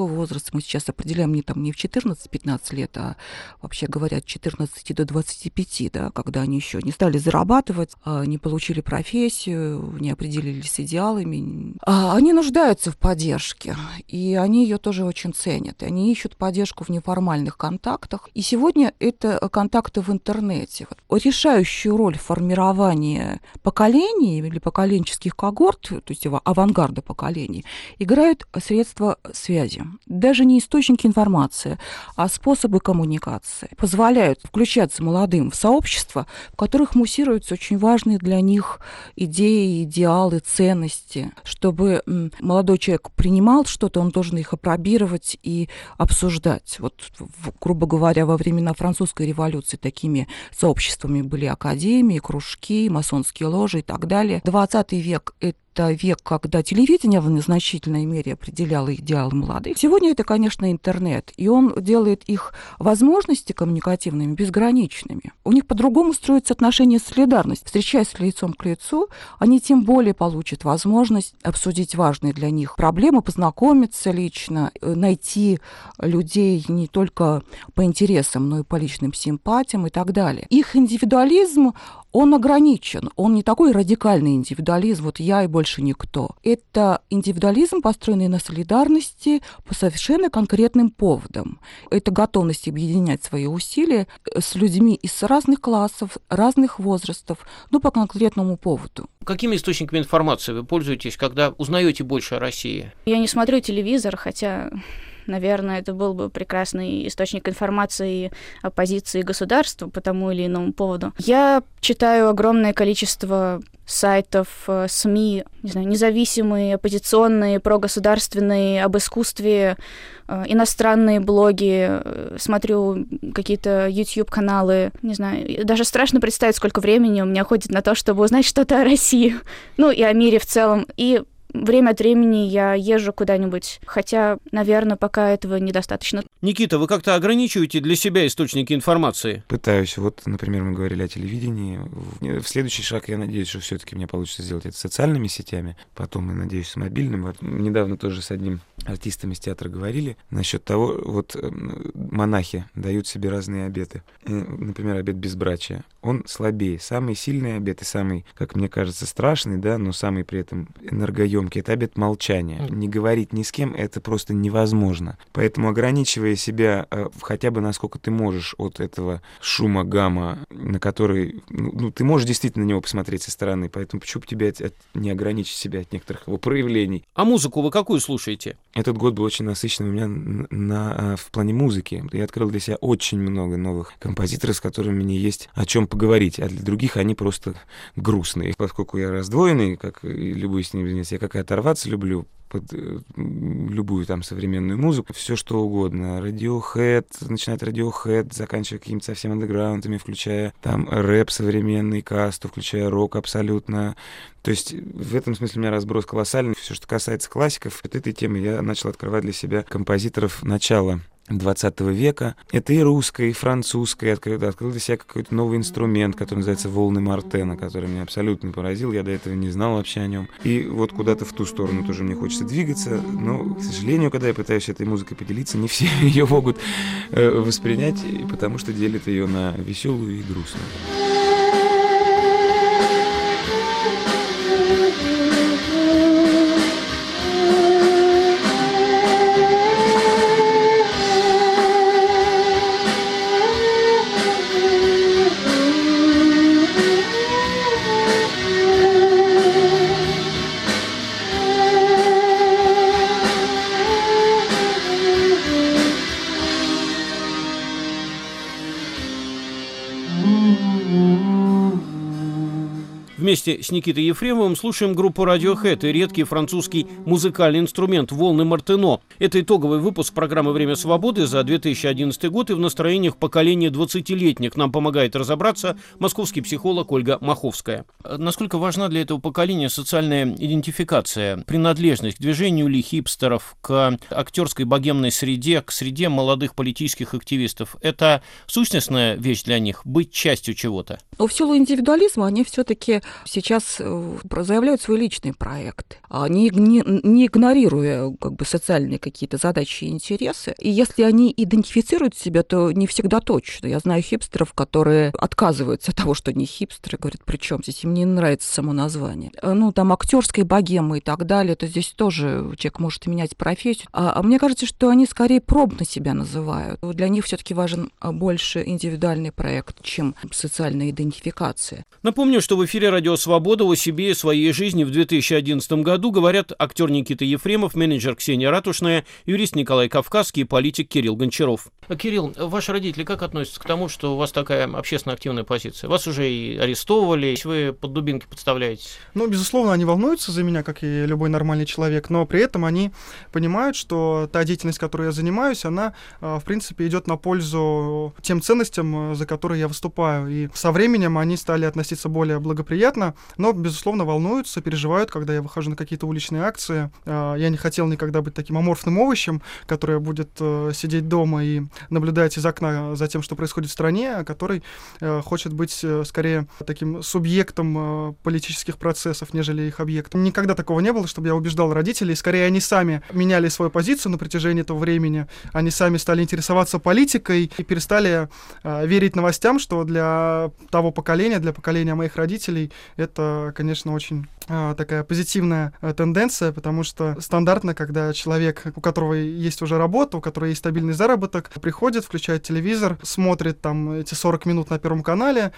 мы сейчас определяем не в 14-15 лет, а вообще говоря, от 14 до 25, да, когда они еще не стали зарабатывать, не получили профессию, не определились с идеалами. Они нуждаются в поддержке. И они ее тоже очень ценят. Они ищут поддержку в неформальных контактах. И сегодня это контакты в интернете. Решающую роль в формировании поколений или поколенческих когорт, то есть авангарда поколений, играют средства связи. Даже не источники информации, а способы коммуникации. Позволяют включаться молодым в сообщества, в которых муссируются очень важные для них идеи, идеалы, ценности. Чтобы молодой человек принимал что-то, он должен их апробировать и обсуждать. Вот, грубо говоря, во времена французской революции такими сообществами были академии, кружки, масонские ложи и так далее. 20 век — это это век, когда телевидение в значительной мере определяло идеалы молодых. Сегодня это, конечно, интернет, и он делает их возможности коммуникативными безграничными. У них по-другому строятся отношения солидарности. Встречаясь лицом к лицу, они тем более получат возможность обсудить важные для них проблемы, познакомиться лично, найти людей не только по интересам, но и по личным симпатиям и так далее. Их индивидуализм, он ограничен, он не такой радикальный индивидуализм, вот я и больше никто. Это индивидуализм, построенный на солидарности по совершенно конкретным поводам. Это готовность объединять свои усилия с людьми из разных классов, разных возрастов, но по конкретному поводу. Какими источниками информации вы пользуетесь, когда узнаете больше о России? Я не смотрю телевизор, хотя... Наверное, это был бы прекрасный источник информации о позиции государства по тому или иному поводу. Я читаю огромное количество сайтов, СМИ, не знаю, независимые, оппозиционные, прогосударственные, об искусстве, иностранные блоги, смотрю какие-то YouTube-каналы, не знаю, даже страшно представить, сколько времени у меня уходит на то, чтобы узнать что-то о России, ну и о мире в целом, и время от времени я езжу куда-нибудь, хотя, наверное, пока этого недостаточно. Никита, вы как-то ограничиваете для себя источники информации? Пытаюсь. Вот, например, мы говорили о телевидении. В следующий шаг, я надеюсь, что все-таки мне получится сделать это социальными сетями, потом, я надеюсь, с мобильным. Вот, недавно тоже с одним артистом из театра говорили насчет того, вот монахи дают себе разные обеты. Например, обет безбрачия. Он слабее. Самый сильный обет и самый, как мне кажется, страшный, да, но самый при этом энергоемкий, это обет молчания. Не говорить ни с кем — это просто невозможно. Поэтому, ограничивая себя хотя бы насколько ты можешь от этого шума, гамма, на который... Ну, ты можешь действительно на него посмотреть со стороны, поэтому почему бы тебе не ограничить себя от некоторых его проявлений? А музыку вы какую слушаете? Этот год был очень насыщенный у меня в плане музыки. Я открыл для себя очень много новых композиторов, с которыми мне есть о чем поговорить, а для других они просто грустные. Поскольку я раздвоенный, как и любой с ним бизнес, я как и оторваться люблю под любую там современную музыку, все что угодно. Radiohead, начиная от Radiohead, заканчивая какими-то совсем андеграундами, включая там рэп современный, касту, включая рок абсолютно. То есть в этом смысле у меня разброс колоссальный. Все, что касается классиков, от этой темы я начал открывать для себя композиторов начала 20 века. Это и русское, и французское. Открыл для себя какой-то новый инструмент, который называется волны Мартена, который меня абсолютно поразил. Я до этого не знал вообще о нем. И вот куда-то в ту сторону тоже мне хочется двигаться. Но, к сожалению, когда я пытаюсь этой музыкой поделиться, не все ее могут воспринять, потому что делят ее на веселую и грустную. Вместе с Никитой Ефремовым слушаем группу Radiohead и редкий французский музыкальный инструмент «Волны Мартено». Это итоговый выпуск программы «Время свободы» за 2011 год, и в настроениях поколения 20-летних нам помогает разобраться московский психолог Ольга Маховская. Насколько важна для этого поколения социальная идентификация, принадлежность к движению ли хипстеров, к актерской богемной среде, к среде молодых политических активистов? Это сущностная вещь для них — быть частью чего-то? Но в силу индивидуализма они все-таки сейчас заявляют свой личный проект, не игнорируя социальные какие-то задачи и интересы. И если они идентифицируют себя, то не всегда точно. Я знаю хипстеров, которые отказываются от того, что они хипстеры, говорят, при чем здесь, им не нравится само название. Ну, там, актерской богемы и так далее, то здесь тоже человек может менять профессию. А мне кажется, что они скорее пробно себя называют. Для них все-таки важен больше индивидуальный проект, чем социальная идентификация. Напомню, что в эфире «Радио Свобода» о себе и своей жизни в 2011 году говорят актер Никита Ефремов, менеджер Ксения Ратушная, юрист Николай Кавказский и политик Кирилл Гончаров. Кирилл, ваши родители как относятся к тому, что у вас такая общественно активная позиция? Вас уже и арестовывали, вы под дубинки подставляетесь? Ну, безусловно, они волнуются за меня, как и любой нормальный человек, но при этом они понимают, что та деятельность, которой я занимаюсь, она, в принципе, идет на пользу тем ценностям, за которые я выступаю. И со временем они стали относиться более благоприятно конкретно, но, безусловно, волнуются, переживают, когда я выхожу на какие-то уличные акции. Я не хотел никогда быть таким аморфным овощем, который будет сидеть дома и наблюдать из окна за тем, что происходит в стране, а который хочет быть скорее таким субъектом политических процессов, нежели их объектом. Никогда такого не было, чтобы я убеждал родителей. Скорее, они сами меняли свою позицию на протяжении этого времени. Они сами стали интересоваться политикой и перестали верить новостям, что для того поколения, для поколения моих родителей, это, конечно, очень такая позитивная тенденция, потому что стандартно, когда человек, у которого есть уже работа, у которого есть стабильный заработок, приходит, включает телевизор, смотрит там эти 40 минут на Первом канале,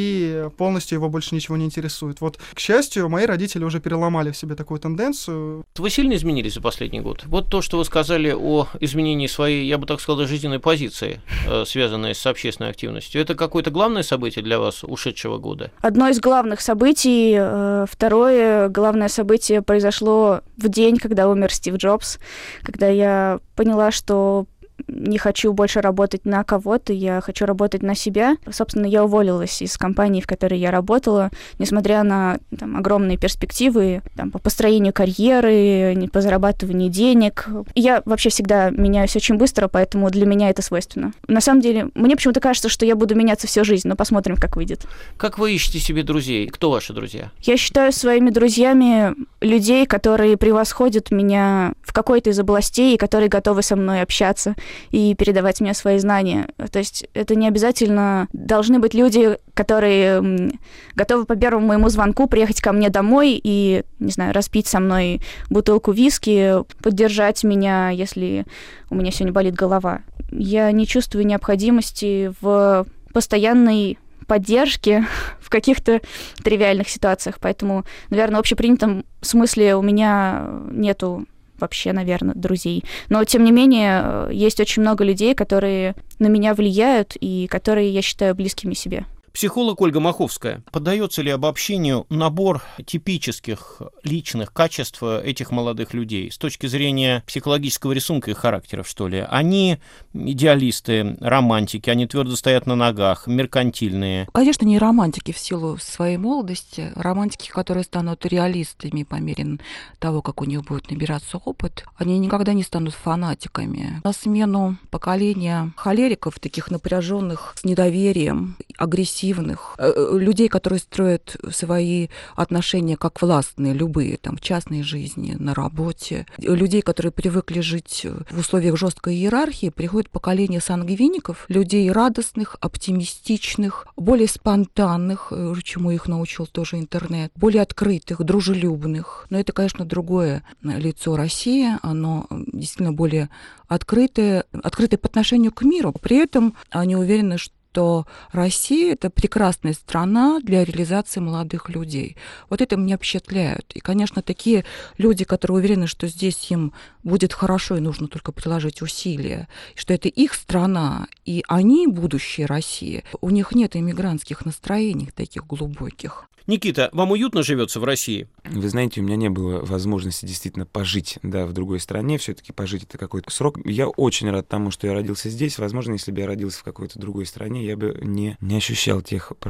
и полностью его больше ничего не интересует. Вот, к счастью, мои родители уже переломали в себе такую тенденцию. Вы сильно изменились за последний год? Вот то, что вы сказали о изменении своей, я бы так сказал, жизненной позиции, связанной с общественной активностью. Это какое-то главное событие для вас ушедшего года? Одно из главных событий. Второе главное событие произошло в день, когда умер Стив Джобс, когда я поняла, что не хочу больше работать на кого-то, я хочу работать на себя. Собственно, я уволилась из компании, в которой я работала, несмотря на там огромные перспективы по построению карьеры, по зарабатыванию денег. Я вообще всегда меняюсь очень быстро, поэтому для меня это свойственно. На самом деле, мне почему-то кажется, что я буду меняться всю жизнь, но посмотрим, как выйдет. Как вы ищете себе друзей? Кто ваши друзья? Я считаю своими друзьями людей, которые превосходят меня в какой-то из областей и которые готовы со мной общаться и передавать мне свои знания. То есть это не обязательно должны быть люди, которые готовы по первому моему звонку приехать ко мне домой и, не знаю, распить со мной бутылку виски, поддержать меня, если у меня сегодня болит голова. Я не чувствую необходимости в постоянной поддержки в каких-то тривиальных ситуациях, поэтому, наверное, в общепринятом смысле у меня нету вообще, наверное, друзей. Но, тем не менее, есть очень много людей, которые на меня влияют и которые я считаю близкими себе. Психолог Ольга Маховская. Поддается ли обобщению набор типических личных качеств этих молодых людей с точки зрения психологического рисунка их характеров, что ли? Они идеалисты, романтики, они твердо стоят на ногах, меркантильные. Конечно, не романтики в силу своей молодости, романтики, которые станут реалистами по мере того, как у них будет набираться опыт, они никогда не станут фанатиками. На смену поколения холериков, таких напряженных, с недоверием, агрессивных, людей, которые строят свои отношения как властные, любые, там, в частной жизни, на работе, людей, которые привыкли жить в условиях жесткой иерархии, приходит поколение сангвиников, людей радостных, оптимистичных, более спонтанных, чему их научил тоже интернет, более открытых, дружелюбных. Но это, конечно, другое лицо России, оно действительно более открытое по отношению к миру. При этом они уверены, что Россия — это прекрасная страна для реализации молодых людей. Вот это меня впечатляет. И, конечно, такие люди, которые уверены, что здесь им будет хорошо и нужно только приложить усилия, что это их страна, и они будущее России, у них нет иммигрантских настроений таких глубоких. Никита, вам уютно живется в России? Вы знаете, у меня не было возможности действительно пожить, в другой стране. Все-таки пожить — это какой-то срок. Я очень рад тому, что я родился здесь. Возможно, если бы я родился в какой-то другой стране, я бы не ощущал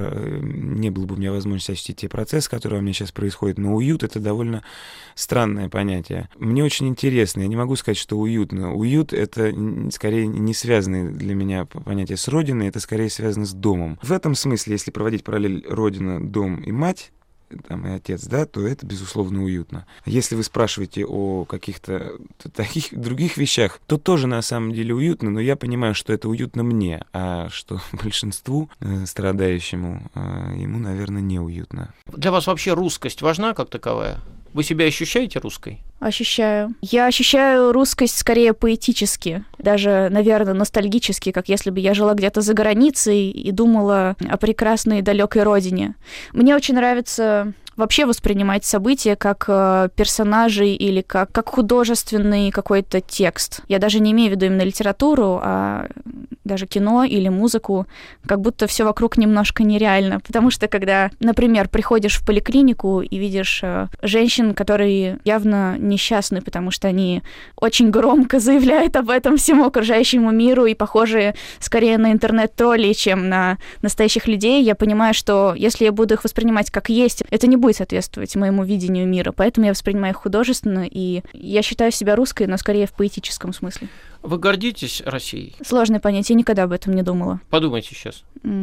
не было бы у меня возможности ощутить те процессы, которые у меня сейчас происходят. Но уют — это довольно странное понятие. Мне очень интересно. Я не могу сказать, что уютно. Уют — это скорее не связанное для меня понятие с родиной, это скорее связано с домом. В этом смысле, если проводить параллель родина, дом и мать, и отец, то это, безусловно, уютно. Если вы спрашиваете о каких-то таких других вещах, то тоже на самом деле уютно, но я понимаю, что это уютно мне, а что большинству страдающему ему, наверное, неуютно. Для вас вообще русскость важна как таковая? Вы себя ощущаете русской? Ощущаю. Я ощущаю русскость скорее поэтически, даже, наверное, ностальгически, как если бы я жила где-то за границей и думала о прекрасной далекой родине. Мне очень нравится вообще воспринимать события как персонажей или как художественный какой-то текст. Я даже не имею в виду именно литературу, а даже кино или музыку, как будто все вокруг немножко нереально. Потому что когда, например, приходишь в поликлинику и видишь женщин, которые явно несчастны, потому что они очень громко заявляют об этом всему окружающему миру и похожи скорее на интернет-троллей, чем на настоящих людей, я понимаю, что если я буду их воспринимать как есть, это не будет соответствовать моему видению мира. Поэтому я воспринимаю их художественно, и я считаю себя русской, но скорее в поэтическом смысле. Вы гордитесь Россией? Сложное понятие, я никогда об этом не думала. Подумайте сейчас.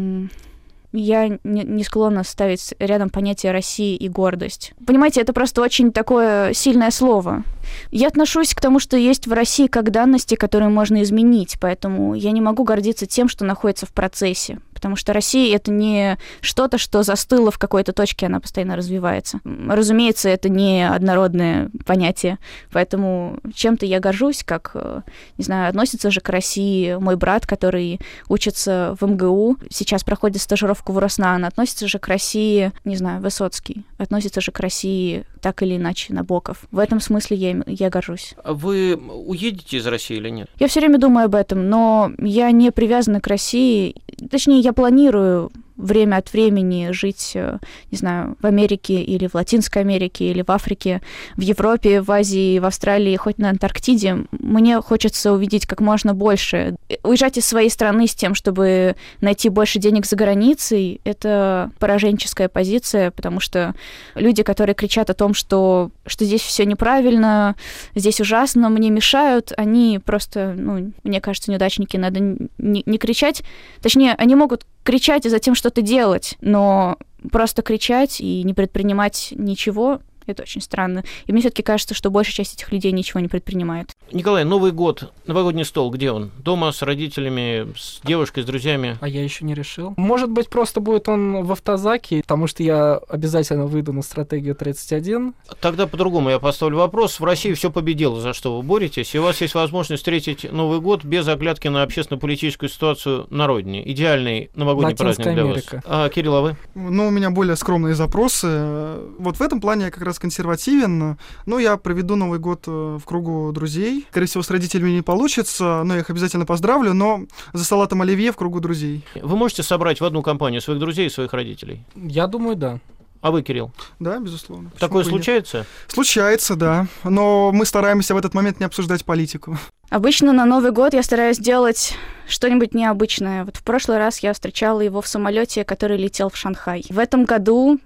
Я не склонна ставить рядом понятие России и гордость. Понимаете, это просто очень такое сильное слово. Я отношусь к тому, что есть в России как данности, которые можно изменить, поэтому я не могу гордиться тем, что находится в процессе. Потому что Россия — это не что-то, что застыло в какой-то точке, она постоянно развивается. Разумеется, это не однородное понятие, поэтому чем-то я горжусь, как, не знаю, относится же к России мой брат, который учится в МГУ, сейчас проходит стажировку в Роснано, относится же к России, не знаю, Высоцкий, относится же к России так или иначе Набоков. В этом смысле я горжусь. Вы уедете из России или нет? Я все время думаю об этом, но я не привязана к России. Точнее, я планирую время от времени жить, не знаю, в Америке или в Латинской Америке, или в Африке, в Европе, в Азии, в Австралии, хоть на Антарктиде. Мне хочется увидеть как можно больше. Уезжать из своей страны с тем, чтобы найти больше денег за границей, это пораженческая позиция, потому что люди, которые кричат о том, что здесь все неправильно, здесь ужасно, мне мешают, они просто, мне кажется, неудачники. Надо не кричать. Точнее, они могут кричать и затем что-то делать, но просто кричать и не предпринимать ничего — это очень странно. И мне все-таки кажется, что большая часть этих людей ничего не предпринимает. Николай, Новый год, новогодний стол, где он? Дома, с родителями, с девушкой, с друзьями? А я еще не решил. Может быть, просто будет он в автозаке, потому что я обязательно выйду на стратегию 31. Тогда по-другому я поставлю вопрос. В России все победило, за что вы боретесь, и у вас есть возможность встретить Новый год без оглядки на общественно-политическую ситуацию на родине. Идеальный новогодний праздник для вас. А, Кирилл, а вы? У меня более скромные запросы. Вот в этом плане я как раз консервативен, но я проведу Новый год в кругу друзей. Скорее всего, с родителями не получится, но я их обязательно поздравлю, но за салатом оливье в кругу друзей. Вы можете собрать в одну компанию своих друзей и своих родителей? Я думаю, да. А вы, Кирилл? Да, безусловно. Такое случается? Случается, да. Но мы стараемся в этот момент не обсуждать политику. Обычно на Новый год я стараюсь делать что-нибудь необычное. Вот в прошлый раз я встречала его в самолете, который летел в Шанхай. В этом году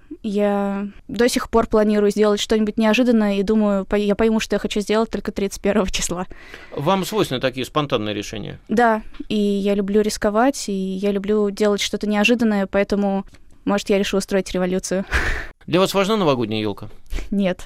я до сих пор планирую сделать что-нибудь неожиданное и думаю, я пойму, что я хочу сделать только 31 числа. Вам свойственны такие спонтанные решения? Да, и я люблю рисковать, и я люблю делать что-то неожиданное, поэтому, может, я решу устроить революцию. Для вас важна новогодняя елка? Нет.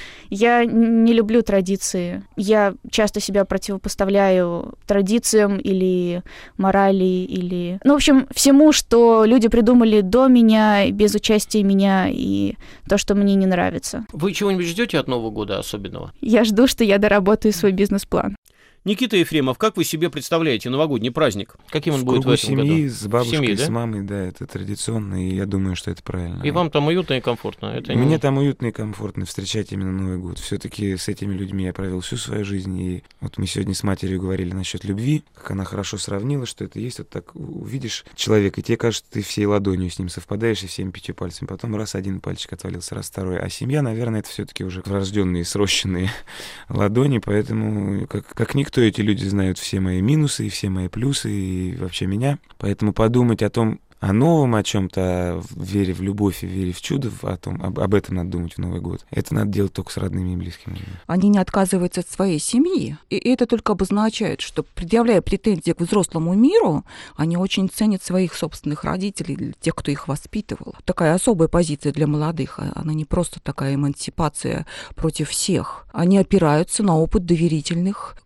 Я не люблю традиции. Я часто себя противопоставляю традициям или морали, или... в общем, всему, что люди придумали до меня, без участия меня, и то, что мне не нравится. Вы чего-нибудь ждете от Нового года особенного? Я жду, что я доработаю свой бизнес-план. Никита Ефремов, как вы себе представляете новогодний праздник? Каким он будет в этом году? Семьи, с бабушкой, с мамой, да, это традиционно, и я думаю, что это правильно. И вам там уютно и комфортно? Мне там уютно и комфортно встречать именно Новый год. Все-таки с этими людьми я провел всю свою жизнь, и вот мы сегодня с матерью говорили насчет любви, как она хорошо сравнила, что это есть вот так, увидишь человека, и тебе кажется, ты всей ладонью с ним совпадаешь, и всеми 5 пальцами, потом раз один пальчик отвалился, раз второй. А семья, наверное, это все-таки уже врожденные, срощенные ладони, поэтому как никто эти люди знают все мои минусы, и все мои плюсы, и вообще меня. Поэтому подумать о новом, о чем-то, о вере в любовь и вере в чудо, об этом надо думать в Новый год. Это надо делать только с родными и близкими людьми. Они не отказываются от своей семьи. И это только обозначает, что, предъявляя претензии к взрослому миру, они очень ценят своих собственных родителей, тех, кто их воспитывал. Такая особая позиция для молодых. Она не просто такая эмансипация против всех. Они опираются на опыт доверительных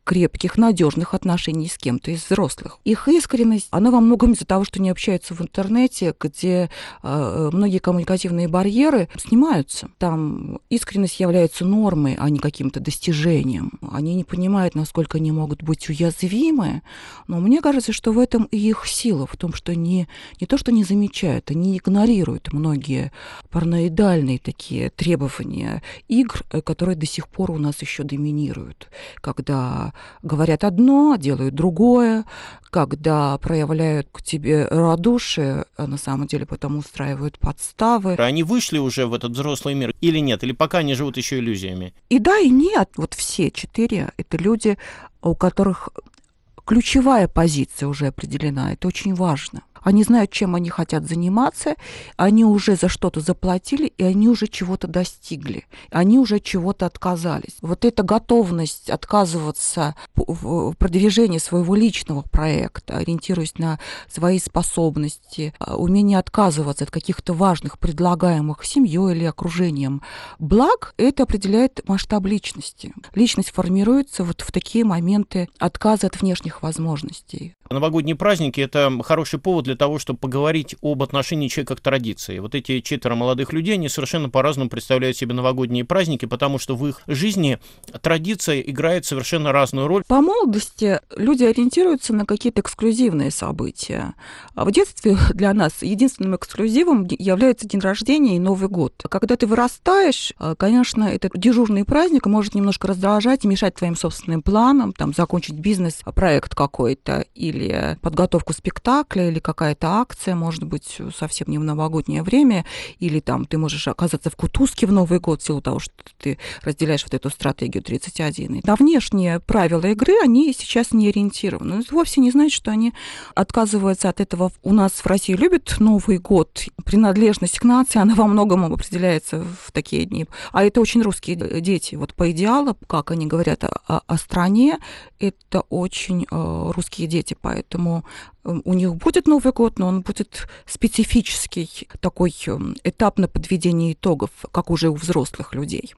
крепких, надежных отношений с кем-то из взрослых. Их искренность, она во многом из-за того, что они общаются в интернете, где многие коммуникативные барьеры снимаются. Там искренность является нормой, а не каким-то достижением. Они не понимают, насколько они могут быть уязвимы, но мне кажется, что в этом и их сила, в том, что не то, что не замечают, они игнорируют многие параноидальные такие требования игр, которые до сих пор у нас еще доминируют. Когда говорят одно, а делают другое, когда проявляют к тебе радушие, а на самом деле потом устраивают подставы. Они вышли уже в этот взрослый мир или нет? Или пока они живут еще иллюзиями? И да, и нет. Вот все 4 — это люди, у которых ключевая позиция уже определена. Это очень важно. Они знают, чем они хотят заниматься, они уже за что-то заплатили, и они уже чего-то достигли, они уже чего-то отказались. Вот эта готовность отказываться в продвижении своего личного проекта, ориентируясь на свои способности, умение отказываться от каких-то важных, предлагаемых семьей или окружением благ, это определяет масштаб личности. Личность формируется вот в такие моменты отказа от внешних возможностей. Новогодние праздники – это хороший повод для того, чтобы поговорить об отношении человека к традиции. Вот эти 4 молодых людей, они совершенно по-разному представляют себе новогодние праздники, потому что в их жизни традиция играет совершенно разную роль. По молодости люди ориентируются на какие-то эксклюзивные события. А в детстве для нас единственным эксклюзивом является день рождения и Новый год. Когда ты вырастаешь, конечно, этот дежурный праздник может немножко раздражать и мешать твоим собственным планам, там, закончить бизнес-проект какой-то, или подготовку спектакля, или какая-то акция, может быть, совсем не в новогоднее время, или там ты можешь оказаться в кутузке в Новый год в силу того, что ты разделяешь вот эту стратегию 31. На внешние правила игры они сейчас не ориентированы. Это вовсе не значит, что они отказываются от этого. У нас в России любят Новый год. Принадлежность к нации, она во многом определяется в такие дни. А это очень русские дети. Вот по идеалу, как они говорят о стране, это очень русские дети. Поэтому у них будет Новый год, но он будет специфический, такой этап на подведение итогов, как уже у взрослых людей.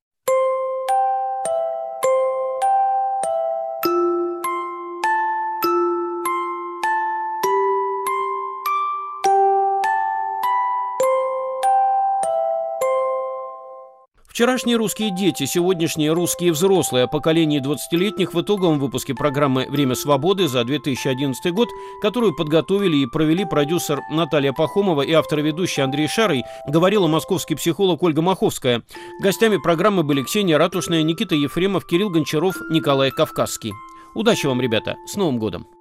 Вчерашние русские дети, сегодняшние русские взрослые о поколении 20-летних в итоговом выпуске программы «Время свободы» за 2011 год, которую подготовили и провели продюсер Наталья Пахомова и автор-ведущий Андрей Шарый, говорила московский психолог Ольга Маховская. Гостями программы были Ксения Ратушная, Никита Ефремов, Кирилл Гончаров, Николай Кавказский. Удачи вам, ребята! С Новым годом!